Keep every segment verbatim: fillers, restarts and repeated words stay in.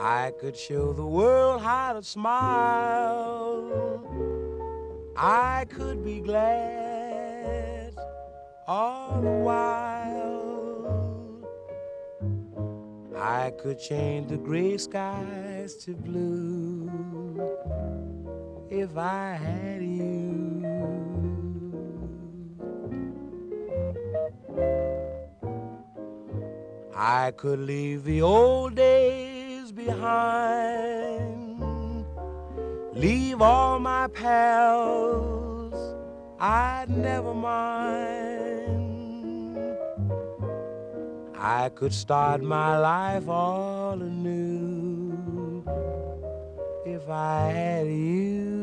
I could show the world how to smile. I could be glad all the while. I could change the gray skies to blue if I had you. I could leave the old days behind, leave all my pals, I'd never mind. I could start my life all anew if I had you.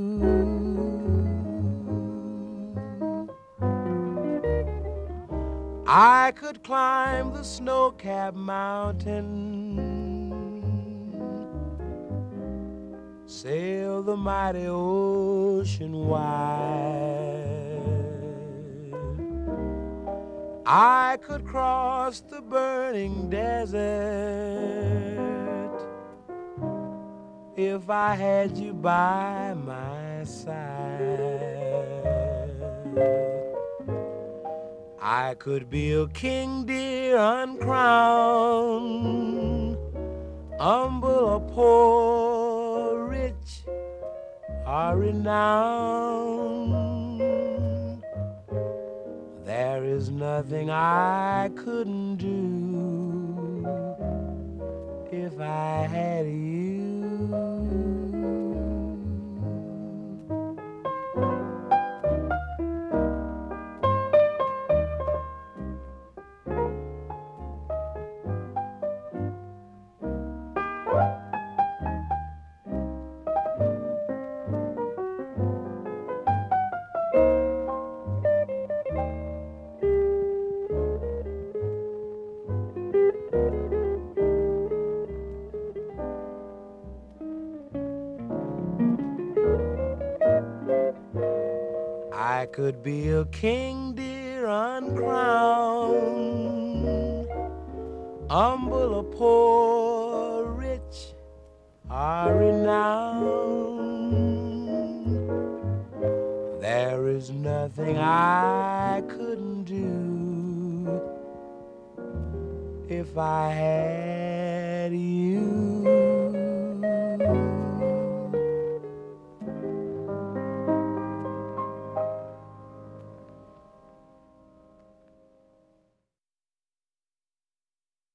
I could climb the snow-capped mountain, sail the mighty ocean wide. I could cross the burning desert if I had you by my side. I could be a king, dear, uncrowned, humble or poor, rich or renowned. There is nothing I couldn't do if I had you. I could be a king, dear, uncrowned, humble or poor, rich or renowned. There is nothing I couldn't do if I had